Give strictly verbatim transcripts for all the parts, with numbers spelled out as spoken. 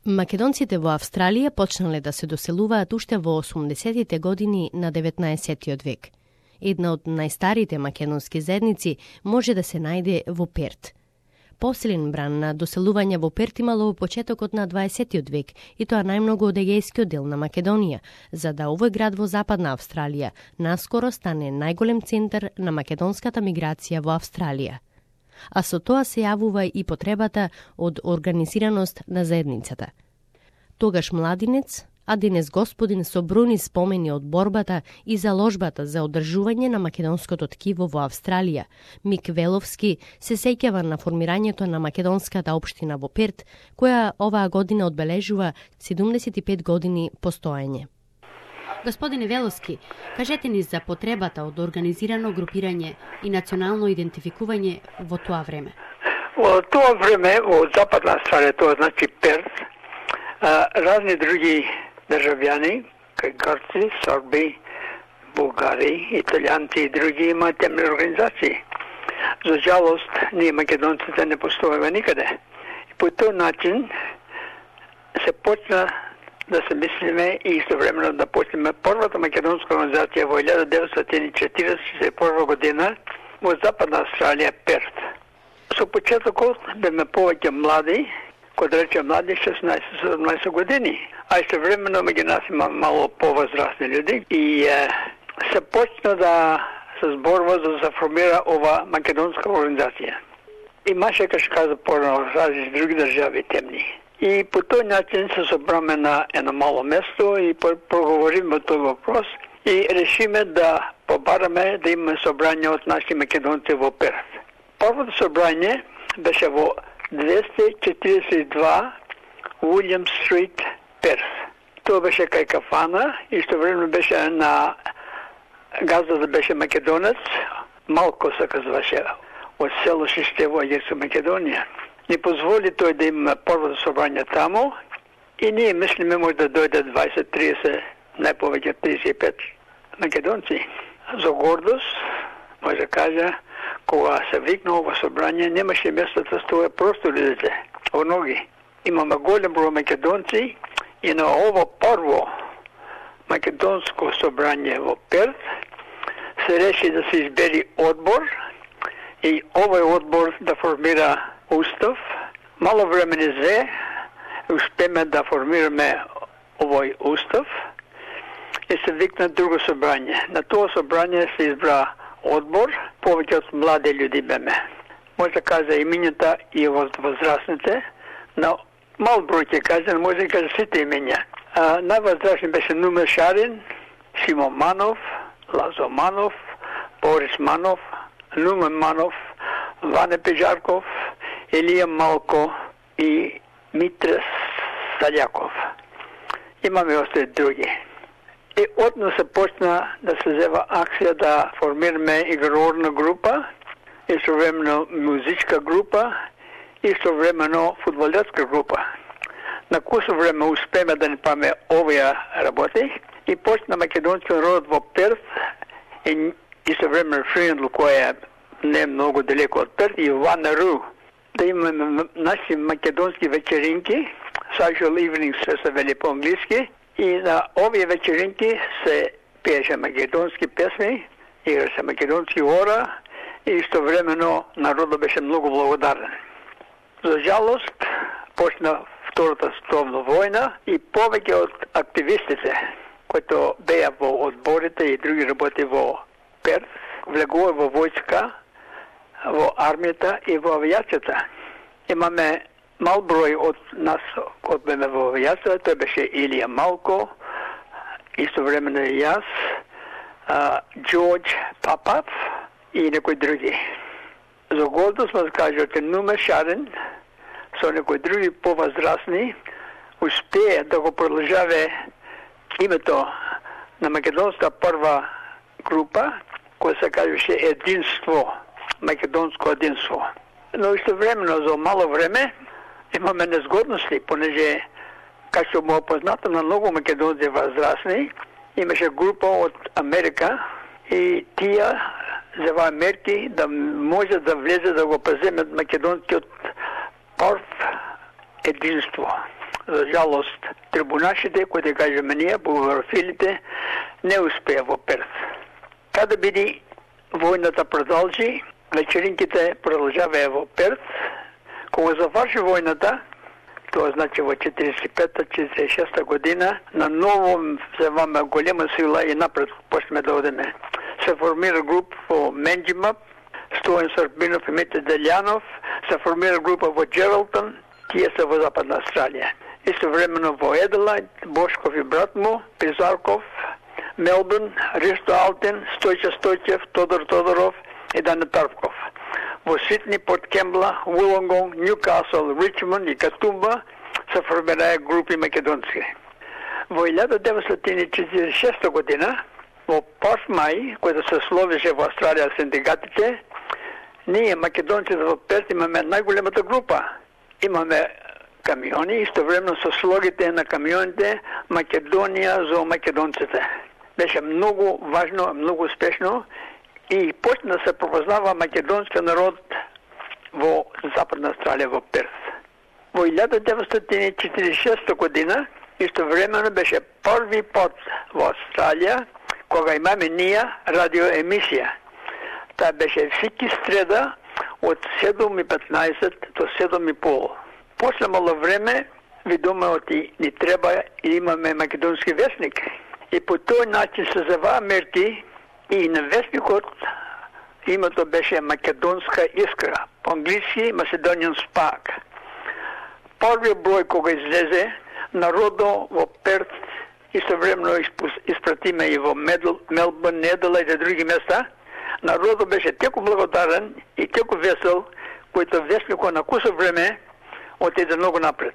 Македонците во Австралија почнале да се доселуваат уште во осумдесетите години на деветнаесеттиот век. Една од најстарите македонски заедници може да се најде во Перт. Посилен бран на доселување во Перт имало во почетокот на дваесеттиот век, и тоа најмногу од егејскиот дел на Македонија, за да овој град во Западна Австралија наскоро стане најголем центар на македонската миграција во Австралија. А со тоа се јавува и потребата од организираност на заедницата. Тогаш младинец, а денес господин со бројни спомени од борбата и заложбата за одржување на македонското ткиво во Австралија, Мик Веловски се сеќава на формирањето на македонската општина во Перт, која оваа година одбележува седумдесет и пет години постоење. Господине Веловски, кажете ни за потребата од организирано групирање и национално идентификување во тоа време. Во тоа време во Западна Австралија, тоа значи Перт, разни други државјани, кај грци, сорби, бугари, италијанци и други имаат темни организации. За жалост, ние македонците не постоеме никаде. И по тој начин се почна да се мислиме и истовремено да почнеме првата македонска организација во илјада деветстотини четиридесет и прва година во Западна Австралија, Перт. Со почетокот беме повеќе млади, кој да рече млади шеснаесет-седумнаесет години, а истовремено меѓу нас има мало повозрасни луѓе и е, се почна да се зборува за да се формира ова македонска организација. Имаше, како што каза порано, различни други држави темни. И по тој начин се собраме на едно мало место и проговориме тој въпрос и решиме да побараме да имаме собрање од наши македонци во Перт. Првото собрање беше во двеста четиридесет и два Уилјам Стрит, Перт. Тоа беше кај кафана и истовремено беше на газдата беше македонец, Малко се казваше, од село Шиштево, Јерска Македонија. Ни позволи тој да имаме првото собрање таму и ние мислиме може да дојде дваесет-тридесет, најповеќе тридесет и пет македонци. За гордост, може да кажа, кога се викна ова собрање, немаше место да стоја просто луѓе, во ноги. Имаме голем број македонци и на ова прво македонско собрање во Перт се реши да се избери одбор и овој одбор да формира устав. Мало време не взе, успеме да формираме овој устав и се викна друго собрање. На тоа собрање се избра одбор, повеќе од млади луѓе беме. Може да кажа имињата и од возрастните, на мал број ќе кажа, може да кажа сите имиња. Највозрастни беше Нуме Шарин, Симо Манов, Лазо Манов, Борис Манов, Нуме Манов, Ване Пежарков, Елија Малко и Митре Салјаков. Имаме още други. И одно се почна да се зева акција да формираме игрорна група, истовремено музичка група, истовремено фудбалерска група. На кусо време успеме да не паме овие работи и почна македонски народ во Перт и истовремено Фриндло, која не е многу далеко од Перт, и Ванару. Да имаме наши македонски вечеринки, social evenings се вели по-англиски, и на овие вечеринки се пееше македонски песни, игра се македонски ора и истовремено народот беше многу благодарен. За жалост, почна Втората световна војна и повеќе од активистите, кои беа во одборите и други работи во Перт, влегува во војска, во армијата и во авијацијата. Имаме мал број од нас, кој беме во авијацијата, тој беше Илија Малко, истовремено и јас, Џорџ Папав и некои други. За гордост ме кажа, че Нуме Шарин со некои други повозрастни успее да го продолжаве името на македонска прва група, која се кажеше Единство, македонско единство. Но истовремено за мало време имаме незгодности, понеже, како што му опознато на многу македонци возрастни, имаше група од Америка и тие зева мерки да може да влезе да го преземат македонскиот прв единство. за жалост, трибунашите, които кажем ние, българофилите, не успея в Перт. Kada биди войната продължи, вечеринките продължава в Перт. Когато завърши войната, това значи в четиридесет и пета четиридесет и шеста година, наново вземаме голяма сила и напред почнем да одеме. Се формира група в Менджимап, Стоен Сърбинов и Мите Делянов, се формира група в Джералтън, тия са в Западна Австралия. Истовременно в Еделайт, Бошков и брат му, Пизарков, Мелбърн, Ристо Алтен, Стойче Стойчев, Тодор Тодоров и Дане Тарпков. В Сидни, Порт Кембла, Вулонгонг, Нюкасъл, Ричмонд и Катумба се формирае групи македонски. В хиляда деветстотин четиридесет и шеста година, в осми май, който се словеше в Австралия синдикатите, ние, македонците в Перт, имаме най-големата група. Имаме камиони, истовременно с слогите на камионите Македония за македонците. Беше много важно, много успешно и почна да се пропознава македонския народ в Западна Австралия, в Перт. В хиляда деветстотин четиридесет и шеста година истовременно беше първи път в Австралия, кога имаме ние радиоемисия. Та беше всеки среда от седем и петнайсет до седем и половина. После мало време видомо оти ни трябва и имаме македонски вестник. И по този начин се зава мерки и на вестникът името беше Македонска искра. По-английски Macedonian Spark. Първият брой, кога излезе, народо в Перт и съвременно изпратиме и в Мелбърн, Недела и за други места, народо беше теко благодарен и теко весел, който вестнико на куса време отиде много напред.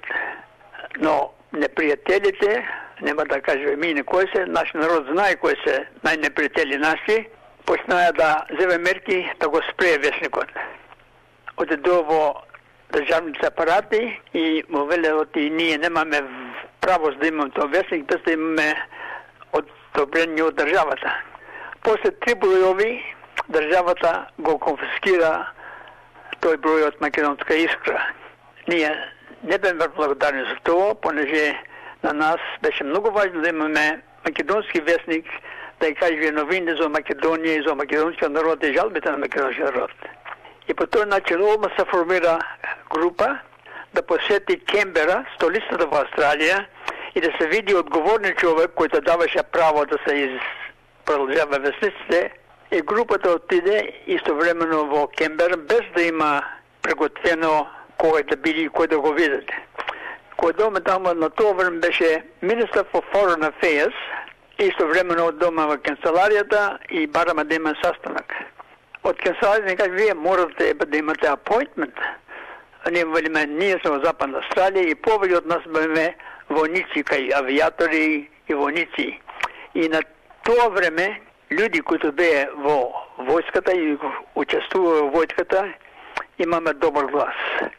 Но неприятелите, няма да кажем и кой се, наш народ знае кой се най-неприятели наши, почная да вземе мерки да го спре вестникът. Отиде в държавните апарати и му вели от и ние нямаме право да имаме този вестник, без да имаме одобрение от държавата. После три броеви държавата го конфискира той брой от Македонска искра. Ние не бяхме благодарни за това, понеже на нас беше много важно да имаме македонски вестник, да каже новини за Македония и за македонския народ и жалбите на македонския народ. И по този начин Олма се формира група да посети Кембера, столицата в Австралия, и да се види отговорен човек, който даваше право да се из... продължава вестниците. И групата отиде истовременно в Кембера, без да има приготвено кой да биде и кой да го видите. Който там на това време беше министър for Foreign Affairs, и истовременно от дома в канцеларията и бараме да има състанък. От канцеларията ни каже, вие можете да имате апоинтмент. Ние велиме, ние сме в Западна Австралия и повече от нас бъдеме войници, кай авиатори и войници. И на това време люди, които бе в войската и участвува в войската, имаме добър глас.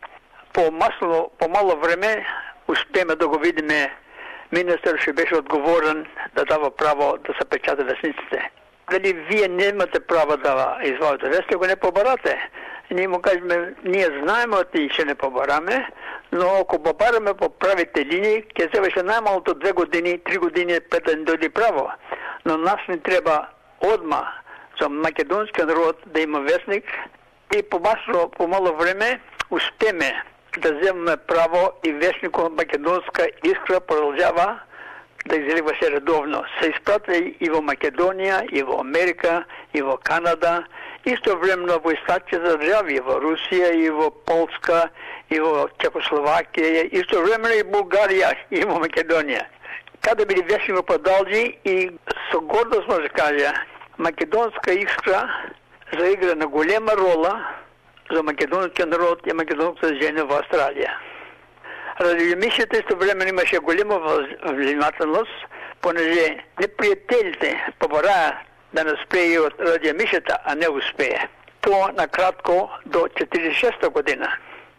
По, масло, по мало време успеем да го видиме. Министър ще беше отговорен да дава право да се печата вестниците. Дали вие не имате право да извадите вестник, го не побарате. Ние му кажем, ние знаем, че ще не побараме, но ако побараме по правите линии, ке се беше най-малото две години, три години, пет да не дойде право. Но нас не трябва отма за македонския народ да има вестник и по масло, по мало време успеме да вземем право и вестникът Македонска искра продължава да изливаше редовно. Се изпратили и в Македония, и в Америка, и в Канада, истовременно в останалите държави, и в Русия, и в Полска, и в Чехословакия, истовременно и в България, и в Македония. Kada били вестникът продължи и с гордост може да кажа, Македонска искра заигра на голема роля за македонския народ и македонската жена в Австралия. Радиоемисията исто време имаше голяма внимателност, понеже неприятелите побарая да не успее от радиоемисията, а не успее. То накратко до четиридесет и шеста година.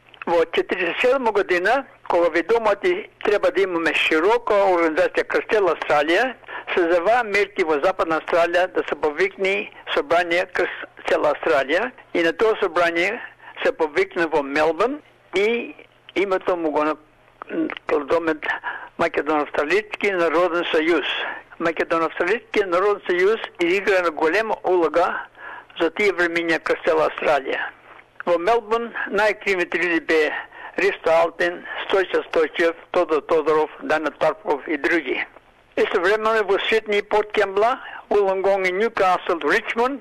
В четиридесет и седма година, кога ведомо ти трябва да имаме широка организация кръс цяла Австралия, се зава мерки в Западна Австралия да се повикне събрание кръс цяла Австралия. И на това събрание се повикна в Мелбърн и името му го Домът Македоно-Австралийски народен съюз. Македоно-Австралийски народен съюз игра на голяма улога за тия временя кръстела Австралия. В Мелбърн най-активните люди бе Ристо Алтен, Стойча Стойчев, Тодор Тодоров, Дана Тарпов и други. И съвременно в Сидни, Порт Кембла, Улангонг и Нюкасъл, Ричмонд,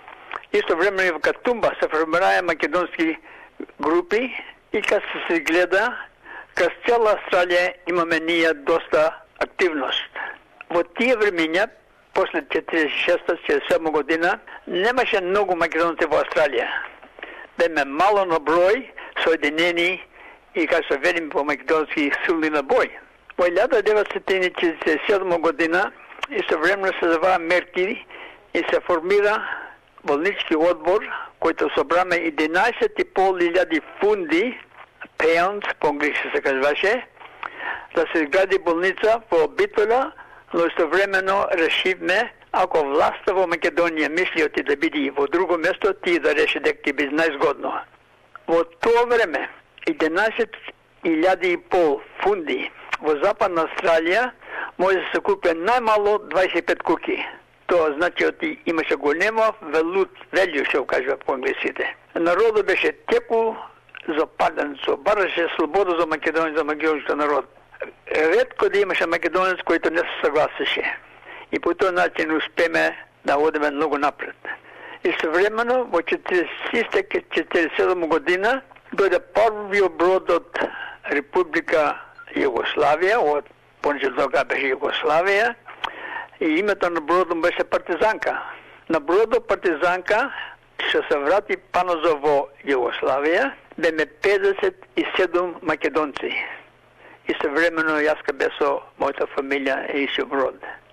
и съвременно в Катумба се формирая македонски групи и като се гледа, през цяла Австралия имаме ние доста активност. В тия временя, после четиридесет и шеста четиридесет и седма година, нямаше много македонци в Австралия. Беме мало на брой, съединени и как се ведем по македонски сили на бой. В хиляда деветстотин четиридесет и седма година и съвременно се дава мерки и се формира болнички отбор, който събраме единайсет и пол хиляди фунди, pounds, по-английски се казваше, да се изгради болница в Битоля, но същевременно решихме, ако властта в Македония мисли оти да биде в друго место, ти да реши дека ти би най-сгодно. В това време единайсет хиляди и пол фунди в Западна Австралия може да се купи най-мало двайсет и пет куки. Това значи, че имаше голяма валют, value, ще го кажа по-английските. Народът беше тепло западен, бараше свобода за Македония, за македонския народ. Редко да имаше македонец, който не се съгласеше. И по този начин успеме да водим много напред. И съвременно в четиридесет и седма година дойде първият брод от Република Югославия, от понеже тогава беше Югославия, и името на брода беше Партизанка. На брода Партизанка ще се врати паноза в Югославия, беме петдесет и седем македонци. И съвременно яска бесо моята фамилия и си брод.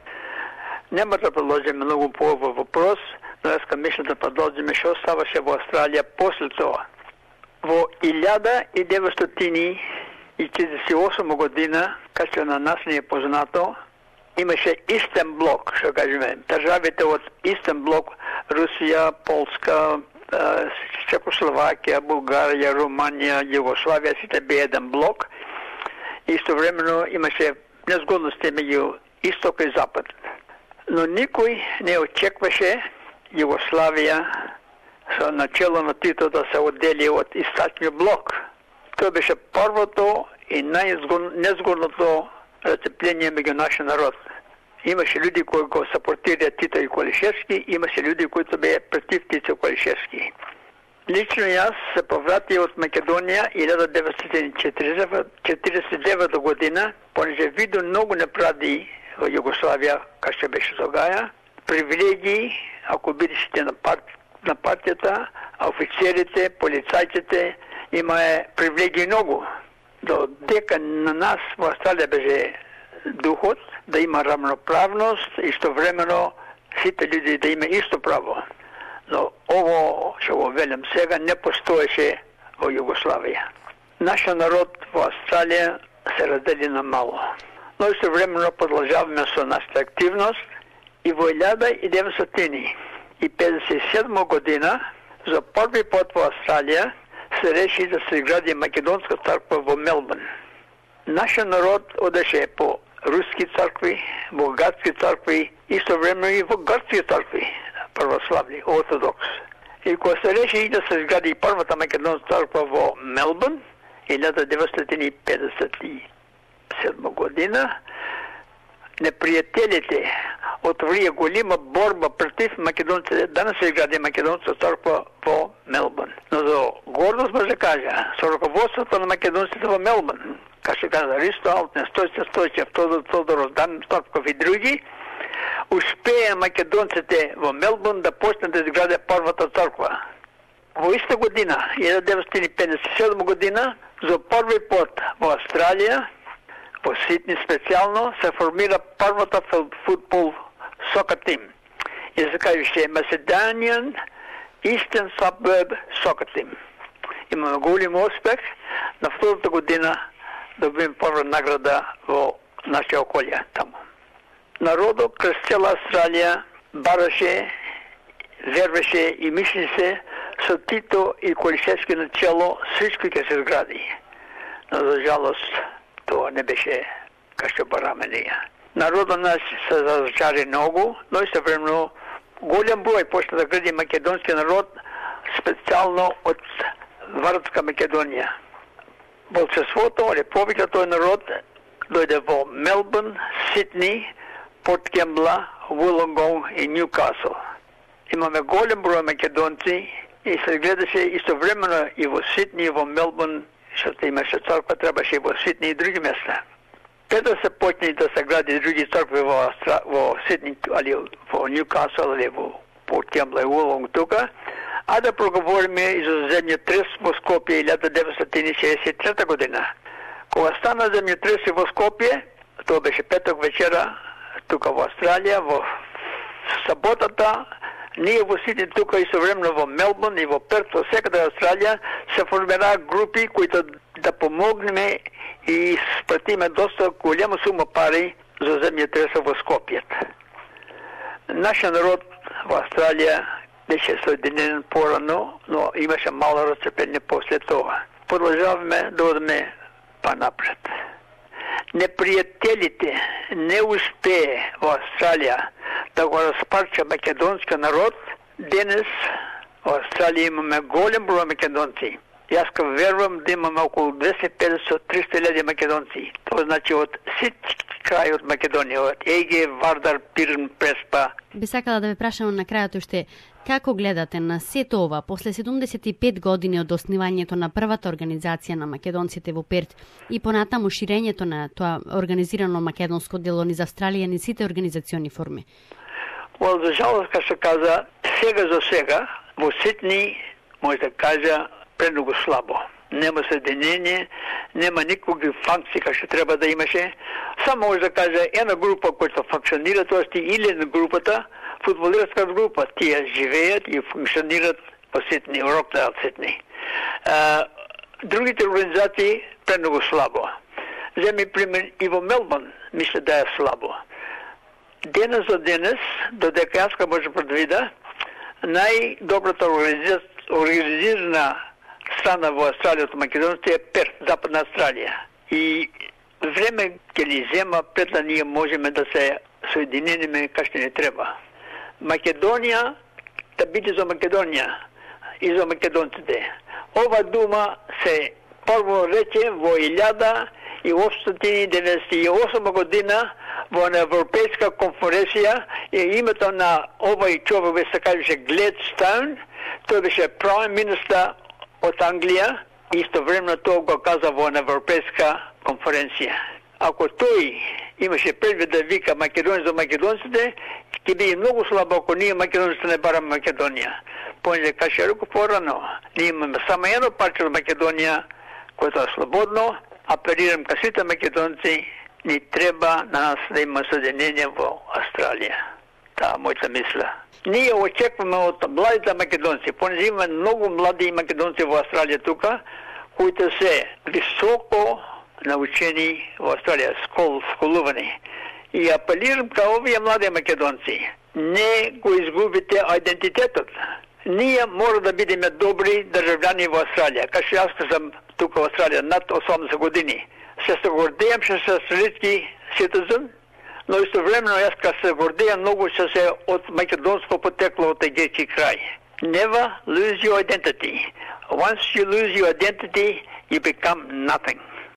Няма да продължим много по-във въпрос, но аз мисля да продължим, що ставаше в Австралия после това. В хиляда деветстотин и четиридесет и осма година, както на нас не е познато, имаше Истен блок, ще кажем. Държавите от Истен блок, Русия, Полска, Чехословакия, България, Румъния, Югославия, сите бе един блок. И времено имаше незгодности между изток и запад. Но никой не очакваше Югославия с начало на Тито да се отдели от източния блок. Това беше първото и най-незгодното разцепление между нашия народ. Имаше люди, които го съпортират Тито и Колишевски, имаше люди, които бе против Тито и Колишевски. Лично аз се повратих от Македония хиляда деветстотин четиридесет и девета година, понеже видно много неправди в Югославия, как ще беше тогава. Привилегии, ако бидешите на, пар... на партията, офицерите, полицайците, има привилегии много. До дека на нас в Австралия беше духот, да има равноправност и времено всички люди да има исто право. Но ово, ще го велям сега, не постоеше в Югославия. Нашия народ в Австралия се раздели на мало. Но и времено продължаваме с нашата активност и в хиляда деветстотин и петдесет и седма година за първи път в Австралия се реши да се изгради македонска църква в Мелбърн. Нашия народ одеше по руски църкви, български църкви и съвременно и в гърцки църкви, православни, ортодокс. И когато се реши да се изгради първата македонска църква в Мелбърн, хиляда деветстотин петдесет и седма година, неприятелите отвориха голяма борба против македонците да не се изгради македонска църква в Мелбърн. Но за гордост може да кажа, с ръководството на македонците в Мелбърн, как ще кажа, Ристо Алтен, Стойчев Стойчев, Тодор Тодоров, Дан Тарпов и други, успея македонците в Мелбърн да почнат да изградят първата църква. В иста година, хиляда деветстотин петдесет и седма година, за първи път в Австралия, в Сидни специално, се формира първата футбол soccer team. И се казваше Macedonian Eastern Suburb Soccer Team. Имаме голям успех. На втората година добим първа награда в нашия околия там. Народът през цяла Австралия бараше, верваше и мисли се с Тито и Колишевски начало всички ке се сгради. Но за жалост тоа не беше кашто бараме ние. Народот нас се разочари многу, но истовремено голем број почна да гледа македонски народ, специјално од Вардарска Македонија. Болшевството, или повеќе тој народ, дојде во Мелбурн, Сидни, Порт Кембла, Вулонгонг и Ньюкасл. Имаме голем број македонци и се гледаше истовремено и во Сидни, и во Мелбурн, што имаше црква, требаше и во Сидни и други места. Пред да се почне да се гради други цркви во, во Сидни, али во Ньюкасл, или во Порт Кембла и Вулонгонг тука, а да проговориме и за земјотрес трес во Скопје илјада деветстотини шеесет и трета година. Кога стана земјотрес во Скопје, тоа беше петок вечера, тука во Австралија, во саботата, ние во Сидни тука и современо во Мелбурн и во Перт, во секаде Австралија, се формираа групи кои да помогнеме и спратиме доста голема сума пари за земјотреса во Скопје. Нашиот народ во Австралија беше соединен порано, но имаше мало расцепење после тоа. Продолжаваме да одиме па напред. Непријателите не успее во Австралија да го распарча македонски народ. Денес во Австралија имаме голем број македонци. Јас ка верувам да имаме околу двеста и педесет до триста илјади македонци. Тоа значи од сите крај од Македонија, од Еге, Вардар, Пирн, Преспа. Би сакала да ве прашам на крајот уште, како гледате на сето ова после седумдесет и пет години од основањето на првата организација на македонците во Перт и понатаму ширењето на тоа организирано македонско дело низ Австралија и сите организациони форми? Well, за жалост, како се каза, сега за сега во Сидни може да кажа премногу слабо. Нема соединение, нема никакви функции како што треба да имаше. Само може да каже една група која функционира, тоа е или една групата, фудбалерска група, тие живеат и функционират во Сидни, во Рокдейл, Сидни. Другите организации премногу слабо. Земи пример и во Мелбурн, мисля да е слабо. Денес за денес, додека јас може предвида, најдобрата организирана страна во Австралија од македонците е Перт, Западна Австралија. И време ќе ни зема пред да ние можеме да се соединениме како што не треба. Македонија да биде за Македонија и за македонците. Ова дума се прво рече во илјада и осумстотини деветдесет и осма година во една европейска конференција и името на овој човек се кажеше Гледстоун, тој беше прайм министер од Англија и истовремено тоа го каза во една европейска конференција. Ако тој имаше предвид да вика Македонија за македонците, ќе биде многу слабо ако ние македонците не бараме Македонија. Понеже каже руку порано, ние имаме само едно парче од Македонија, което е слободно. Апелирам ка сите македонци, ни треба на нас да има соединение во Австралија. Таа мојата мисла. Ние очекуваме од младите македонци, понеже има многу млади македонци во Австралија тука, които се високо научени во Австралија, школ, школувани. И апелирам ка овие млади македонци, не го изгубите идентитетот. Ние мора да бидеме добри државјани во Австралија. Кај што јас сум тука во Австралија над осумдесет години. Се се гордеам што се австралијски citizen, но истовремено јас ка се гордеам многу што се од македонско потекло од егејски крај. Never lose your identity. Once you lose your identity, you become nothing.